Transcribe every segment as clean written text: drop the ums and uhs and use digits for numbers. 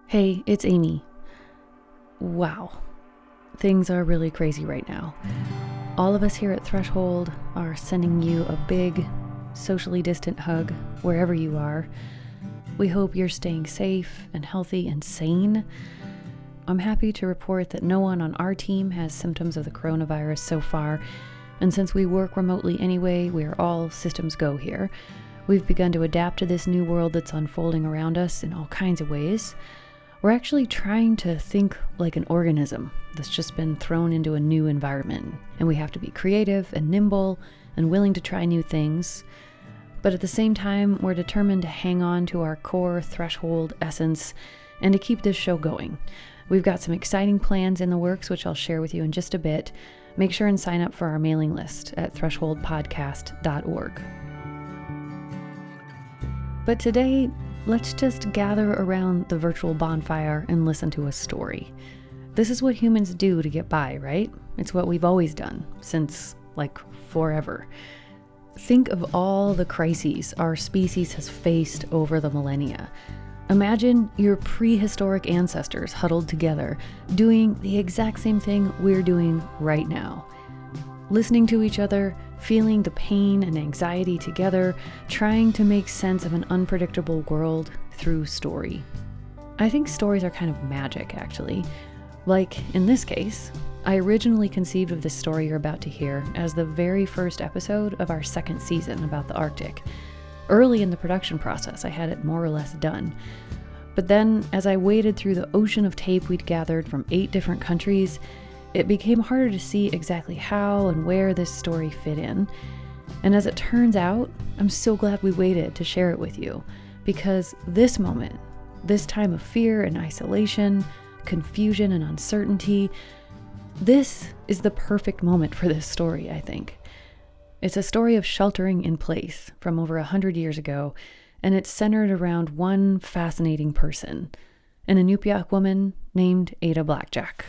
Hey, it's Amy. Wow, things are really crazy right now. All of us here at Threshold are sending you a big, socially distant hug wherever you are. We hope you're staying safe and healthy and sane. I'm happy to report that no one on our team has symptoms of the coronavirus so far, and since we work remotely anyway, we are all systems go here. We've begun to adapt to this new world that's unfolding around us in all kinds of ways. We're actually trying to think like an organism that's just been thrown into a new environment, and we have to be creative and nimble and willing to try new things. But at the same time, we're determined to hang on to our core Threshold essence and to keep this show going. We've got some exciting plans in the works, which I'll share with you in just a bit. Make sure and sign up for our mailing list at thresholdpodcast.org. But today, let's just gather around the virtual bonfire and listen to a story. This is what humans do to get by, right? It's what we've always done, since, forever. Think of all the crises our species has faced over the millennia. Imagine your prehistoric ancestors huddled together, doing the exact same thing we're doing right now. Listening to each other, feeling the pain and anxiety together, trying to make sense of an unpredictable world through story. I think stories are kind of magic, actually. Like, in this case, I originally conceived of this story you're about to hear as the very first episode of our second season about the Arctic. Early in the production process, I had it more or less done. But then, as I waded through the ocean of tape we'd gathered from 8 different countries, it became harder to see exactly how and where this story fit in. And as it turns out, I'm so glad we waited to share it with you, because this moment, this time of fear and isolation, confusion and uncertainty, this is the perfect moment for this story, I think. It's a story of sheltering in place from over 100 years ago, and it's centered around one fascinating person, an Inupiaq woman named Ada Blackjack.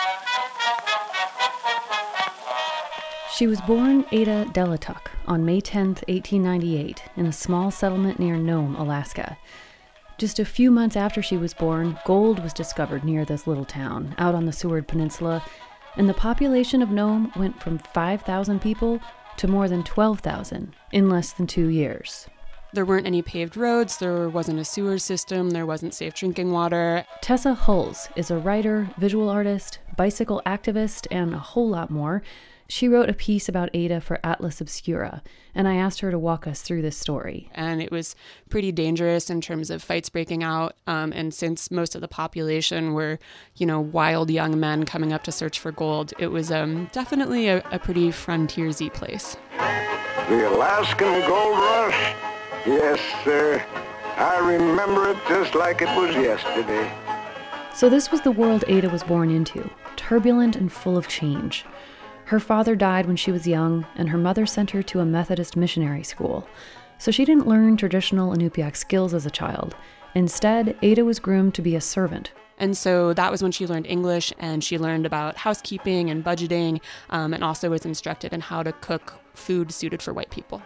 She was born Ada Delatuk on May 10, 1898, in a small settlement near Nome, Alaska. Just a few months after she was born, gold was discovered near this little town, out on the Seward Peninsula, and the population of Nome went from 5,000 people to more than 12,000 in less than 2 years. There weren't any paved roads, there wasn't a sewer system, there wasn't safe drinking water. Tessa Hulls is a writer, visual artist, bicycle activist, and a whole lot more. She wrote a piece about Ada for Atlas Obscura, and I asked her to walk us through this story. And it was pretty dangerous in terms of fights breaking out. And since most of the population were, wild young men coming up to search for gold, it was definitely a pretty frontiersy place. The Alaskan Gold Rush? Yes, sir. I remember it just like it was yesterday. So this was the world Ada was born into, turbulent and full of change. Her father died when she was young, and her mother sent her to a Methodist missionary school. So she didn't learn traditional Inupiaq skills as a child. Instead, Ada was groomed to be a servant. And so that was when she learned English, and she learned about housekeeping and budgeting, and also was instructed in how to cook food suited for white people.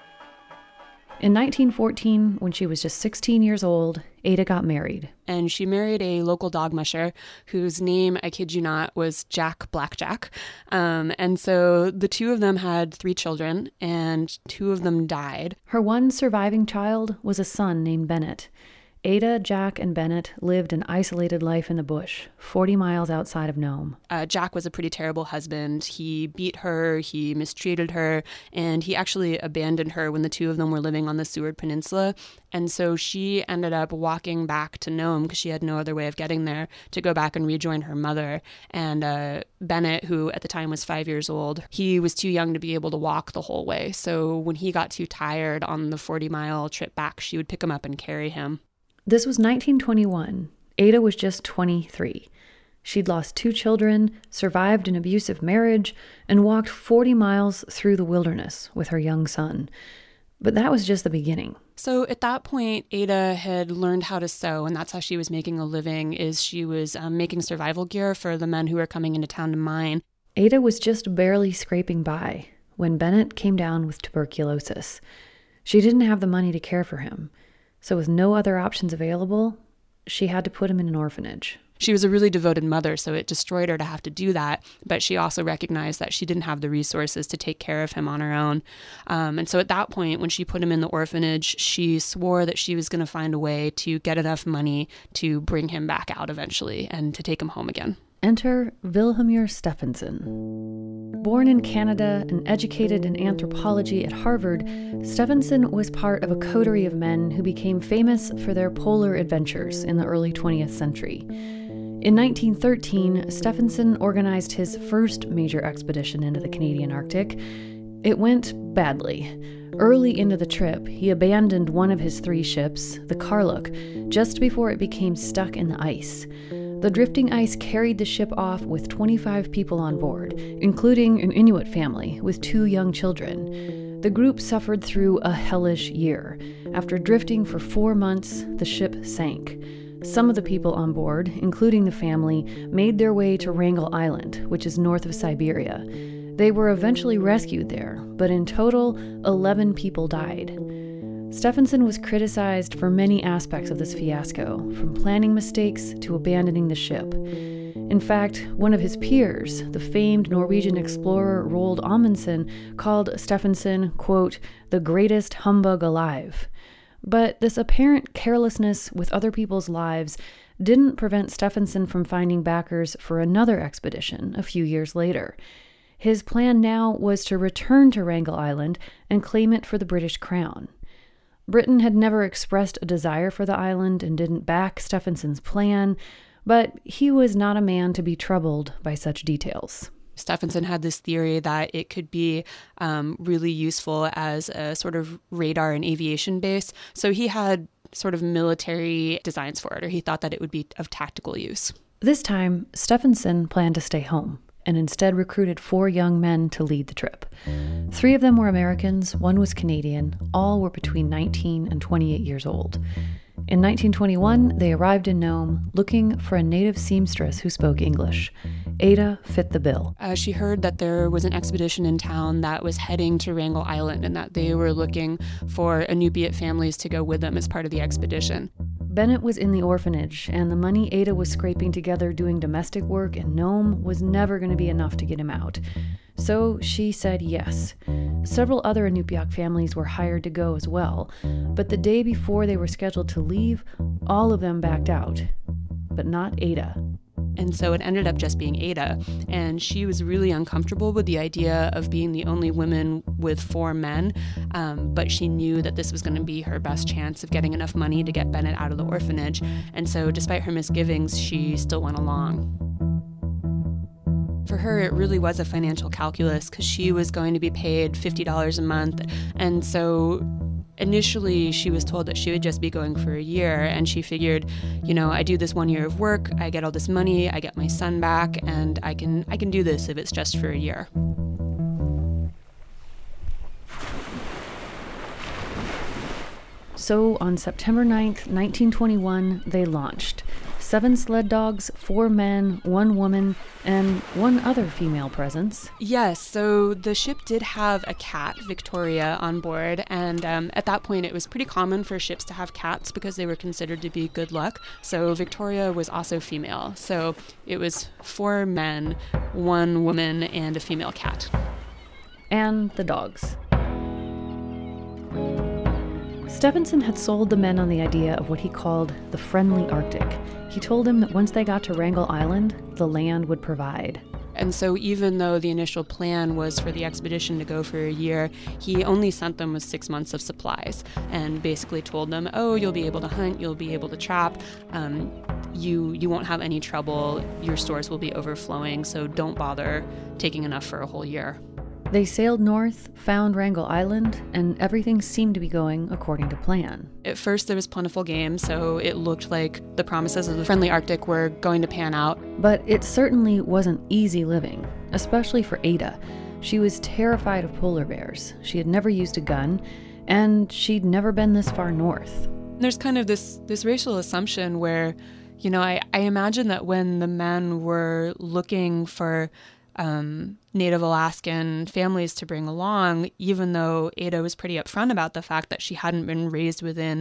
In 1914, when she was just 16 years old, Ada got married. And she married a local dog musher whose name, I kid you not, was Jack Blackjack. And so the two of them had 3 children, and 2 of them died. Her one surviving child was a son named Bennett. Ada, Jack, and Bennett lived an isolated life in the bush, 40 miles outside of Nome. Jack was a pretty terrible husband. He beat her, he mistreated her, and he actually abandoned her when the 2 of them were living on the Seward Peninsula. And so she ended up walking back to Nome because she had no other way of getting there to go back and rejoin her mother. And Bennett, who at the time was 5 years old, he was too young to be able to walk the whole way. So when he got too tired on the 40-mile trip back, she would pick him up and carry him. This was 1921. Ada was just 23. She'd lost 2 children, survived an abusive marriage, and walked 40 miles through the wilderness with her young son. But that was just the beginning. So at that point, Ada had learned how to sew, and that's how she was making a living, is she was making survival gear for the men who were coming into town to mine. Ada was just barely scraping by when Bennett came down with tuberculosis. She didn't have the money to care for him. So with no other options available, she had to put him in an orphanage. She was a really devoted mother, so it destroyed her to have to do that. But she also recognized that she didn't have the resources to take care of him on her own. And so at that point, when she put him in the orphanage, she swore that she was going to find a way to get enough money to bring him back out eventually and to take him home again. Enter Vilhjalmur Stefansson. Born in Canada and educated in anthropology at Harvard, Stefansson was part of a coterie of men who became famous for their polar adventures in the early 20th century. In 1913, Stefansson organized his first major expedition into the Canadian Arctic. It went badly. Early into the trip, he abandoned one of his 3 ships, the Karluk, just before it became stuck in the ice. The drifting ice carried the ship off with 25 people on board, including an Inuit family with 2 young children. The group suffered through a hellish year. After drifting for 4 months, the ship sank. Some of the people on board, including the family, made their way to Wrangel Island, which is north of Siberia. They were eventually rescued there, but in total, 11 people died. Stefansson was criticized for many aspects of this fiasco, from planning mistakes to abandoning the ship. In fact, one of his peers, the famed Norwegian explorer Roald Amundsen, called Stefansson, quote, the greatest humbug alive. But this apparent carelessness with other people's lives didn't prevent Stefansson from finding backers for another expedition a few years later. His plan now was to return to Wrangel Island and claim it for the British Crown. Britain had never expressed a desire for the island and didn't back Stefansson's plan, but he was not a man to be troubled by such details. Stefansson had this theory that it could be really useful as a sort of radar and aviation base. So he had sort of military designs for it, or he thought that it would be of tactical use. This time, Stefansson planned to stay home and instead recruited 4 young men to lead the trip. 3 of them were Americans, 1 was Canadian, all were between 19 and 28 years old. In 1921, they arrived in Nome looking for a native seamstress who spoke English. Ada fit the bill. She heard that there was an expedition in town that was heading to Wrangel Island and that they were looking for Inupiat families to go with them as part of the expedition. Bennett was in the orphanage, and the money Ada was scraping together doing domestic work in Nome was never going to be enough to get him out. So she said yes. Several other Inupiaq families were hired to go as well, but the day before they were scheduled to leave, all of them backed out. But not Ada. And so it ended up just being Ada, and she was really uncomfortable with the idea of being the only woman with 4 men, but she knew that this was going to be her best chance of getting enough money to get Bennett out of the orphanage, and so despite her misgivings, she still went along. For her, it really was a financial calculus because she was going to be paid $50 a month, and so initially, she was told that she would just be going for a year, and she figured, I do this 1 year of work, I get all this money, I get my son back, and I can do this if it's just for a year. So on September 9th, 1921, they launched. 7 sled dogs, 4 men, 1 woman, and 1 other female presence. Yes, so the ship did have a cat, Victoria, on board, and at that point it was pretty common for ships to have cats because they were considered to be good luck. So Victoria was also female. So it was 4 men, 1 woman, and a female cat. And the dogs. Stefansson had sold the men on the idea of what he called the friendly Arctic. He told them that once they got to Wrangel Island, the land would provide. And so even though the initial plan was for the expedition to go for a year, he only sent them with 6 months of supplies and basically told them, you'll be able to hunt, you'll be able to trap, you won't have any trouble, your stores will be overflowing, so don't bother taking enough for a whole year. They sailed north, found Wrangel Island, and everything seemed to be going according to plan. At first there was plentiful game, so it looked like the promises of the friendly Arctic were going to pan out. But it certainly wasn't easy living, especially for Ada. She was terrified of polar bears. She had never used a gun, and she'd never been this far north. There's kind of this racial assumption where, I imagine that when the men were looking for Native Alaskan families to bring along, even though Ada was pretty upfront about the fact that she hadn't been raised within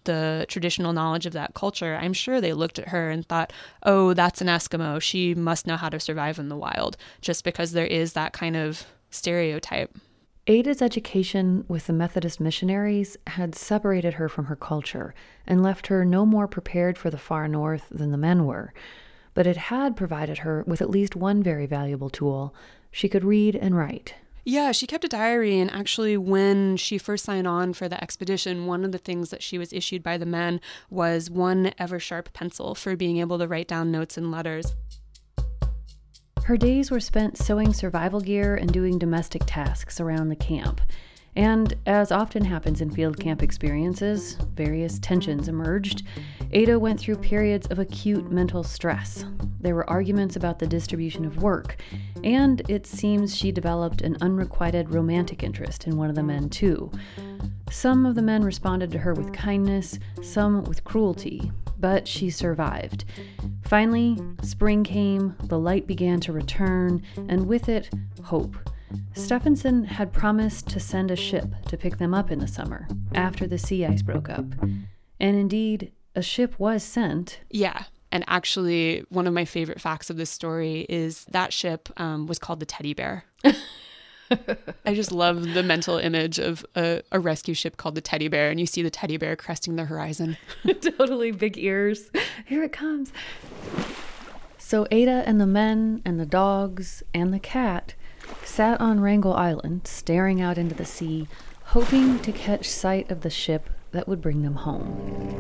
the traditional knowledge of that culture, I'm sure they looked at her and thought, oh, that's an Eskimo. She must know how to survive in the wild, just because there is that kind of stereotype. Ada's education with the Methodist missionaries had separated her from her culture and left her no more prepared for the far north than the men were. But it had provided her with at least one very valuable tool. She could read and write. Yeah, she kept a diary, and actually when she first signed on for the expedition, one of the things that she was issued by the men was one Eversharp pencil for being able to write down notes and letters. Her days were spent sewing survival gear and doing domestic tasks around the camp. And as often happens in field camp experiences, various tensions emerged. Ada went through periods of acute mental stress. There were arguments about the distribution of work, and it seems she developed an unrequited romantic interest in one of the men too. Some of the men responded to her with kindness, some with cruelty, but she survived. Finally, spring came, the light began to return, and with it, hope. Stephenson had promised to send a ship to pick them up in the summer, after the sea ice broke up. And indeed, a ship was sent. Yeah. And actually, one of my favorite facts of this story is that ship was called the Teddy Bear. I just love the mental image of a rescue ship called the Teddy Bear, and you see the teddy bear cresting the horizon. Totally big ears. Here it comes. So Ada and the men and the dogs and the cat sat on Wrangel Island, staring out into the sea, hoping to catch sight of the ship that would bring them home.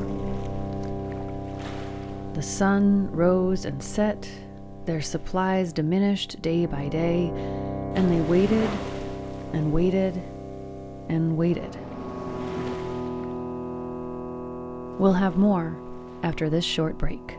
The sun rose and set, their supplies diminished day by day, and they waited and waited and waited. We'll have more after this short break.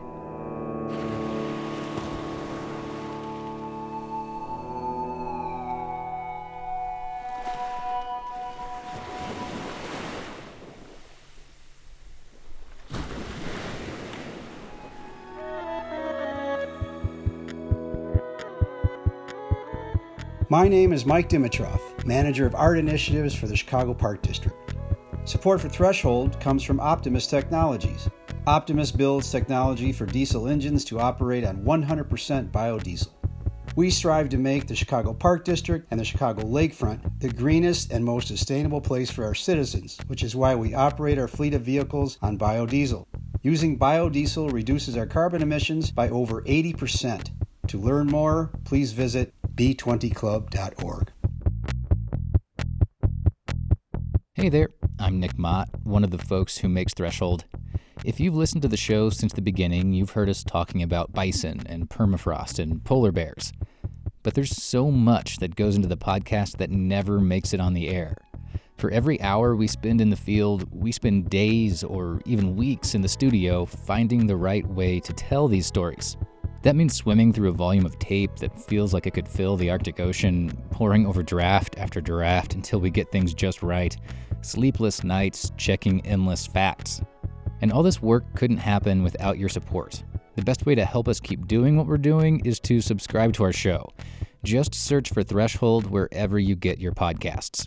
My name is Mike Dimitrov, Manager of Art Initiatives for the Chicago Park District. Support for Threshold comes from Optimus Technologies. Optimus builds technology for diesel engines to operate on 100% biodiesel. We strive to make the Chicago Park District and the Chicago Lakefront the greenest and most sustainable place for our citizens, which is why we operate our fleet of vehicles on biodiesel. Using biodiesel reduces our carbon emissions by over 80%. To learn more, please visit b20club.org. Hey there, I'm Nick Mott, one of the folks who makes Threshold. If you've listened to the show since the beginning, you've heard us talking about bison and permafrost and polar bears. But there's so much that goes into the podcast that never makes it on the air. For every hour we spend in the field, we spend days or even weeks in the studio finding the right way to tell these stories. That means swimming through a volume of tape that feels like it could fill the Arctic Ocean, poring over draft after draft until we get things just right, sleepless nights checking endless facts. And all this work couldn't happen without your support. The best way to help us keep doing what we're doing is to subscribe to our show. Just search for Threshold wherever you get your podcasts.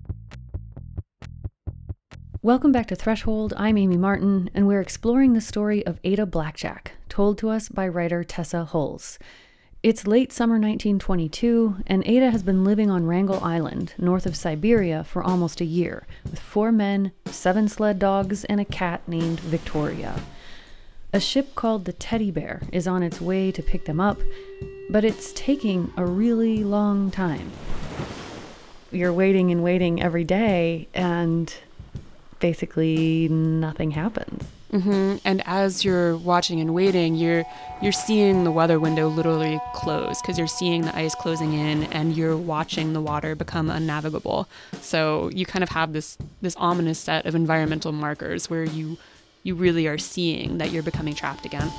Welcome back to Threshold. I'm Amy Martin, and we're exploring the story of Ada Blackjack, told to us by writer Tessa Hulse. It's late summer 1922, and Ada has been living on Wrangel Island, north of Siberia, for almost a year, with 4 men, 7 sled dogs, and a cat named Victoria. A ship called the Teddy Bear is on its way to pick them up, but it's taking a really long time. You're waiting and waiting every day, and basically nothing happens. Mm-hmm. And as you're watching and waiting, you're seeing the weather window literally close, because you're seeing the ice closing in and you're watching the water become unnavigable. So you kind of have this ominous set of environmental markers where you really are seeing that you're becoming trapped again.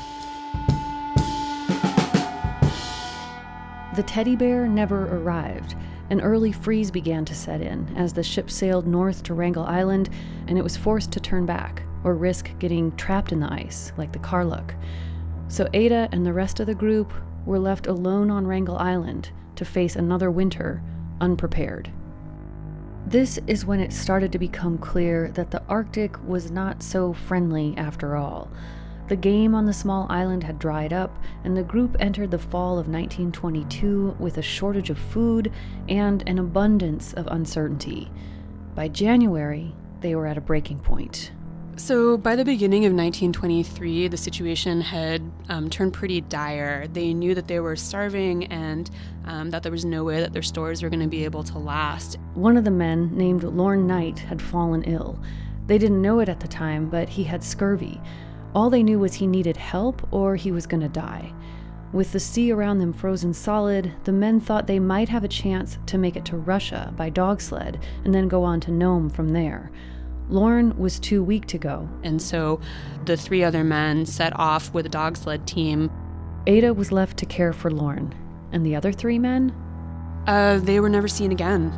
The Teddy Bear never arrived. An early freeze began to set in as the ship sailed north to Wrangel Island, and it was forced to turn back or risk getting trapped in the ice like the Karluk. So Ada and the rest of the group were left alone on Wrangel Island to face another winter unprepared. This is when it started to become clear that the Arctic was not so friendly after all. The game on the small island had dried up, and the group entered the fall of 1922 with a shortage of food and an abundance of uncertainty. By January, they were at a breaking point. So by the beginning of 1923, the situation had turned pretty dire. They knew that they were starving and that there was no way that their stores were going to be able to last. One of the men, named Lorne Knight, had fallen ill. They didn't know it at the time, but he had scurvy. All they knew was he needed help or he was going to die. With the sea around them frozen solid, the men thought they might have a chance to make it to Russia by dog sled and then go on to Nome from there. Lorne was too weak to go. And so the 3 other men set off with a dog sled team. Ada was left to care for Lorne. And the other 3 men? They were never seen again.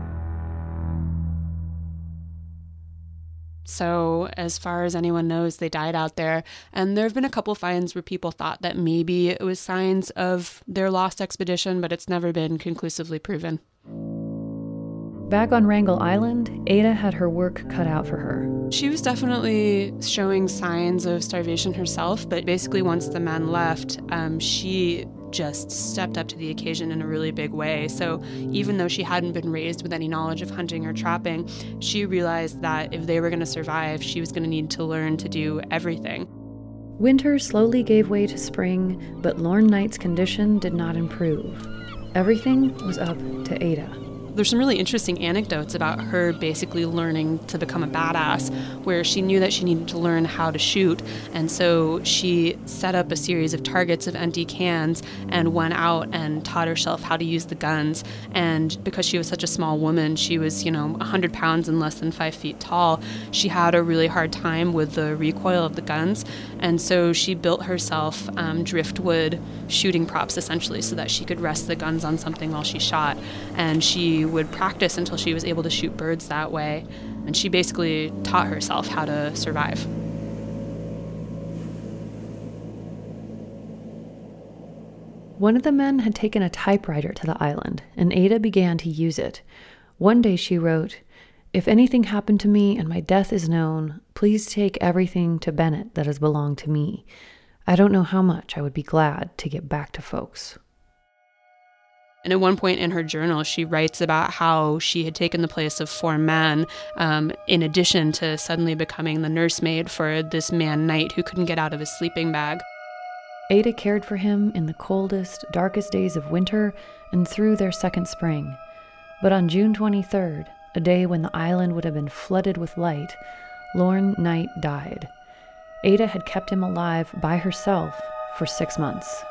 So as far as anyone knows, they died out there. And there have been a couple finds where people thought that maybe it was signs of their lost expedition, but it's never been conclusively proven. Back on Wrangel Island, Ada had her work cut out for her. She was definitely showing signs of starvation herself, but basically once the men left, she just stepped up to the occasion in a really big way. So even though she hadn't been raised with any knowledge of hunting or trapping, she realized that if they were going to survive, she was going to need to learn to do everything. Winter slowly gave way to spring, but Lorne Knight's condition did not improve. Everything was up to Ada. There's some really interesting anecdotes about her basically learning to become a badass, where she knew that she needed to learn how to shoot, and so she set up a series of targets of empty cans and went out and taught herself how to use the guns. And because she was such a small woman, she was, 100 pounds and less than 5 feet tall, she had a really hard time with the recoil of the guns, and so she built herself driftwood shooting props, essentially, so that she could rest the guns on something while she shot. And she would practice until she was able to shoot birds that way. And she basically taught herself how to survive. One of the men had taken a typewriter to the island, and Ada began to use it. One day she wrote, "If anything happened to me and my death is known, please take everything to Bennett that has belonged to me. I don't know how much I would be glad to get back to folks." And at one point in her journal, she writes about how she had taken the place of 4 men, in addition to suddenly becoming the nursemaid for this man Knight who couldn't get out of his sleeping bag. Ada cared for him in the coldest, darkest days of winter and through their second spring. But on June 23rd, a day when the island would have been flooded with light, Lorne Knight died. Ada had kept him alive by herself for 6 months.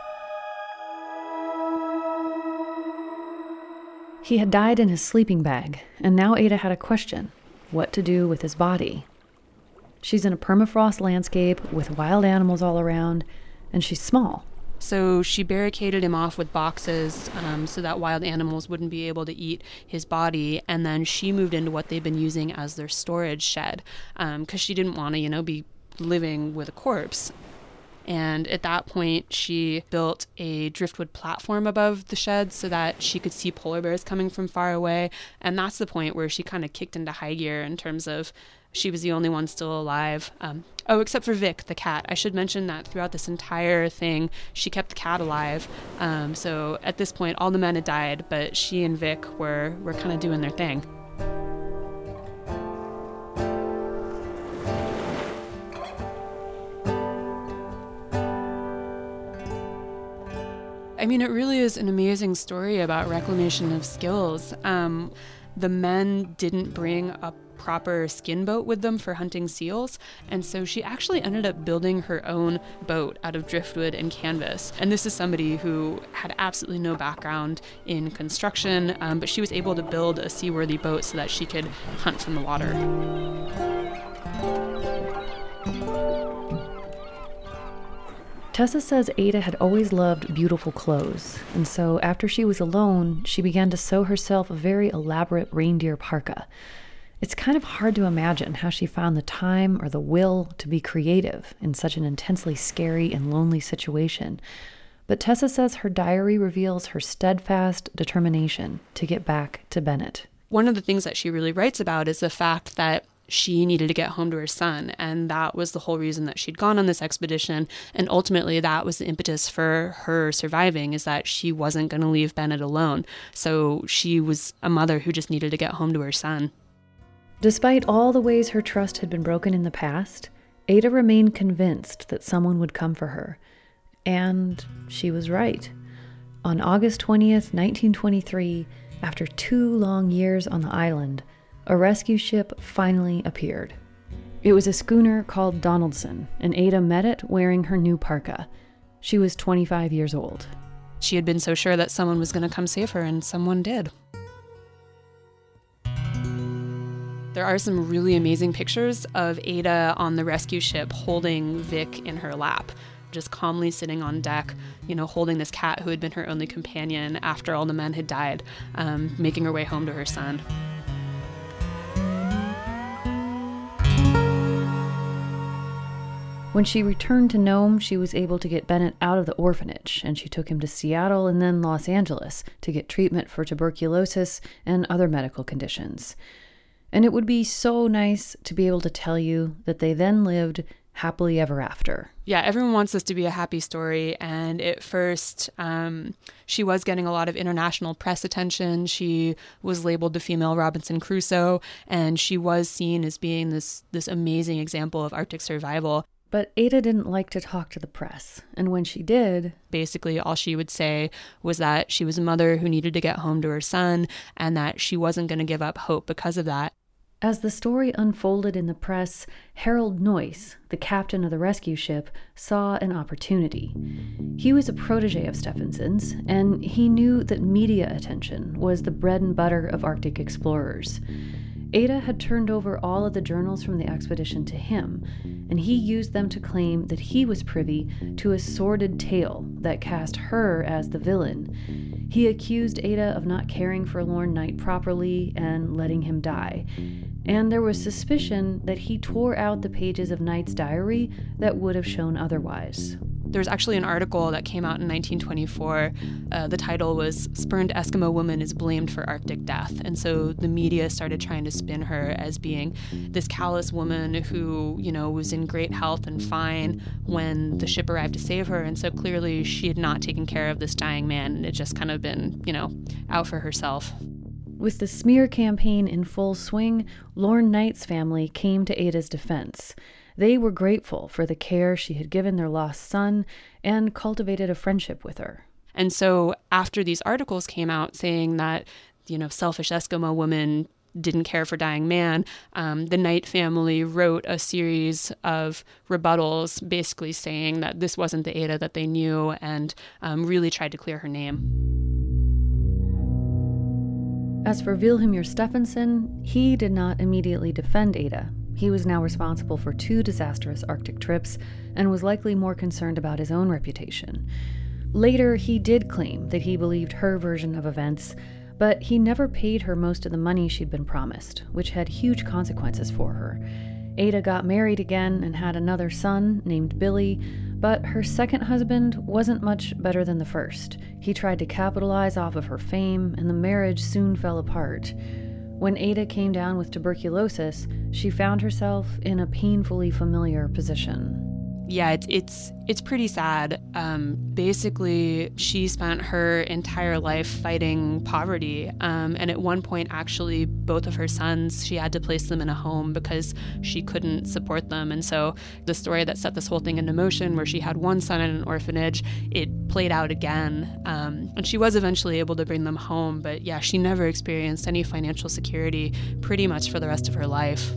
He had died in his sleeping bag, and now Ada had a question: what to do with his body? She's in a permafrost landscape with wild animals all around, and she's small. So she barricaded him off with boxes so that wild animals wouldn't be able to eat his body, and then she moved into what they've been using as their storage shed, because she didn't want to, be living with a corpse. And at that point, she built a driftwood platform above the shed so that she could see polar bears coming from far away. And that's the point where she kind of kicked into high gear in terms of she was the only one still alive. Except for Vic, the cat. I should mention that throughout this entire thing, she kept the cat alive. So at this point, all the men had died, but she and Vic were kind of doing their thing. I mean, it really is an amazing story about reclamation of skills. The men didn't bring a proper skin boat with them for hunting seals, and so she actually ended up building her own boat out of driftwood and canvas. And this is somebody who had absolutely no background in construction, but she was able to build a seaworthy boat so that she could hunt from the water. Tessa says Ada had always loved beautiful clothes, and so after she was alone, she began to sew herself a very elaborate reindeer parka. It's kind of hard to imagine how she found the time or the will to be creative in such an intensely scary and lonely situation. But Tessa says her diary reveals her steadfast determination to get back to Bennett. one of the things that she really writes about is the fact that she needed to get home to her son. And that was the whole reason that she'd gone on this expedition. And ultimately, that was the impetus for her surviving, is that she wasn't going to leave Bennett alone. So she was a mother who just needed to get home to her son. Despite all the ways her trust had been broken in the past, Ada remained convinced that someone would come for her. And she was right. On August 20th, 1923, after 2 long years on the island, a rescue ship finally appeared. It was a schooner called Donaldson, and Ada met it wearing her new parka. She was 25 years old. She had been so sure that someone was going to come save her, and someone did. There are some really amazing pictures of Ada on the rescue ship holding Vic in her lap, just calmly sitting on deck, holding this cat who had been her only companion after all the men had died, making her way home to her son. When she returned to Nome, she was able to get Bennett out of the orphanage, and she took him to Seattle and then Los Angeles to get treatment for tuberculosis and other medical conditions. And it would be so nice to be able to tell you that they then lived happily ever after. Yeah, everyone wants this to be a happy story. And at first, she was getting a lot of international press attention. She was labeled the female Robinson Crusoe, and she was seen as being this amazing example of Arctic survival. But Ada didn't like to talk to the press, and when she did, basically all she would say was that she was a mother who needed to get home to her son, and that she wasn't going to give up hope because of that. As the story unfolded in the press, Harold Noyce, the captain of the rescue ship, saw an opportunity. He was a protege of Stephenson's, and he knew that media attention was the bread and butter of Arctic explorers. Ada had turned over all of the journals from the expedition to him, and he used them to claim that he was privy to a sordid tale that cast her as the villain. He accused Ada of not caring for Lorne Knight properly and letting him die. And there was suspicion that he tore out the pages of Knight's diary that would have shown otherwise. There's actually an article that came out in 1924. The title was "Spurned Eskimo Woman is Blamed for Arctic Death." And so the media started trying to spin her as being this callous woman who, was in great health and fine when the ship arrived to save her. And so clearly she had not taken care of this dying man and had just kind of been, out for herself. With the smear campaign in full swing, Lorne Knight's family came to Ada's defense. They were grateful for the care she had given their lost son and cultivated a friendship with her. And so after these articles came out saying that, selfish Eskimo woman didn't care for dying man, the Knight family wrote a series of rebuttals basically saying that this wasn't the Ada that they knew and really tried to clear her name. As for Vilhjalmur Stephenson, he did not immediately defend Ada. He was now responsible for 2 disastrous Arctic trips and was likely more concerned about his own reputation. Later, he did claim that he believed her version of events, but he never paid her most of the money she'd been promised, which had huge consequences for her. Ada got married again and had another son named Billy, but her second husband wasn't much better than the first. He tried to capitalize off of her fame, and the marriage soon fell apart. When Ada came down with tuberculosis, she found herself in a painfully familiar position. Yeah, it's pretty sad. Basically, she spent her entire life fighting poverty. And at one point, actually, both of her sons, she had to place them in a home because she couldn't support them. And so the story that set this whole thing into motion, where she had one son in an orphanage, it played out again. And she was eventually able to bring them home. But yeah, she never experienced any financial security pretty much for the rest of her life.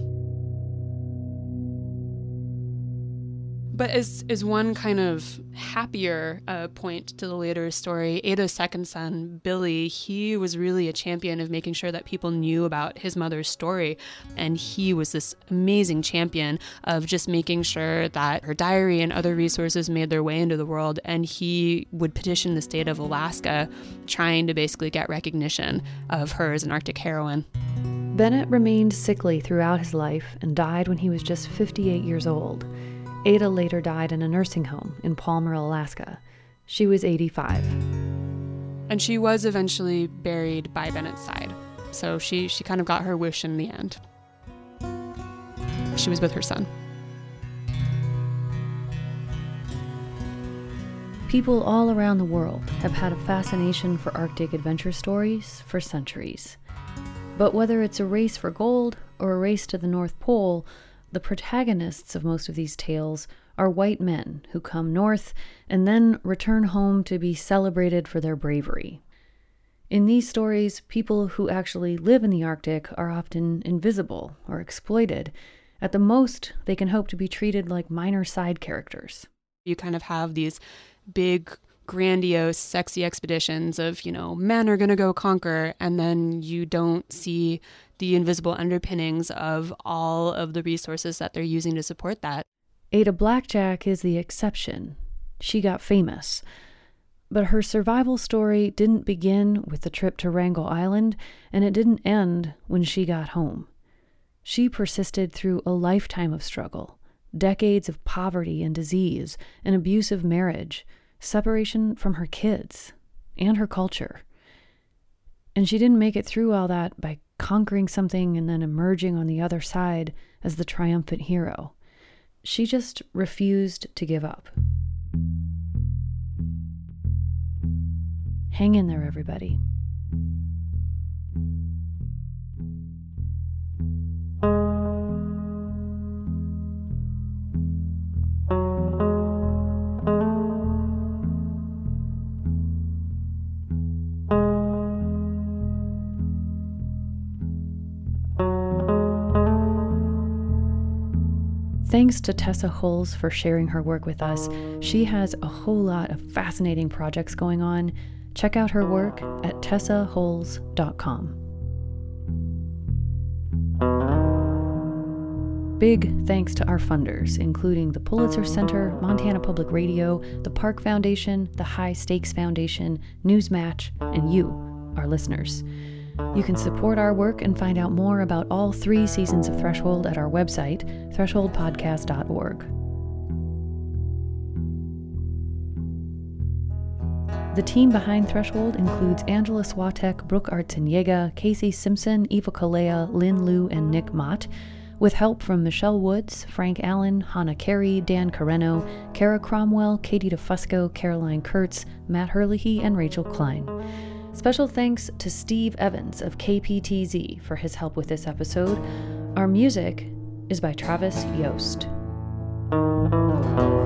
But as one kind of happier point to the later story, Ada's second son, Billy, he was really a champion of making sure that people knew about his mother's story. And he was this amazing champion of just making sure that her diary and other resources made their way into the world. And he would petition the state of Alaska, trying to basically get recognition of her as an Arctic heroine. Bennett remained sickly throughout his life and died when he was just 58 years old. Ada later died in a nursing home in Palmer, Alaska. She was 85. And she was eventually buried by Bennett's side. So she kind of got her wish in the end. She was with her son. People all around the world have had a fascination for Arctic adventure stories for centuries. But whether it's a race for gold or a race to the North Pole, the protagonists of most of these tales are white men who come north and then return home to be celebrated for their bravery. In these stories, people who actually live in the Arctic are often invisible or exploited. At the most, they can hope to be treated like minor side characters. You kind of have these big, grandiose, sexy expeditions of, men are going to go conquer, and then you don't see the invisible underpinnings of all of the resources that they're using to support that. Ada Blackjack is the exception. She got famous. But her survival story didn't begin with the trip to Wrangel Island, and it didn't end when she got home. She persisted through a lifetime of struggle, decades of poverty and disease, an abusive marriage, separation from her kids, and her culture. And she didn't make it through all that by conquering something and then emerging on the other side as the triumphant hero. She just refused to give up. Hang in there, everybody. Thanks to Tessa Hulse for sharing her work with us. She has a whole lot of fascinating projects going on. Check out her work at tessahulse.com. Big thanks to our funders, including the Pulitzer Center, Montana Public Radio, the Park Foundation, the High Stakes Foundation, Newsmatch, and you, our listeners. You can support our work and find out more about all 3 seasons of Threshold at our website, thresholdpodcast.org. The team behind Threshold includes Angela Swatek, Brooke Artseniega, Casey Simpson, Eva Kalea, Lynn Liu, and Nick Mott, with help from Michelle Woods, Frank Allen, Hannah Carey, Dan Carreno, Kara Cromwell, Katie DeFusco, Caroline Kurtz, Matt Herlihy, and Rachel Klein. Special thanks to Steve Evans of KPTZ for his help with this episode. Our music is by Travis Yost.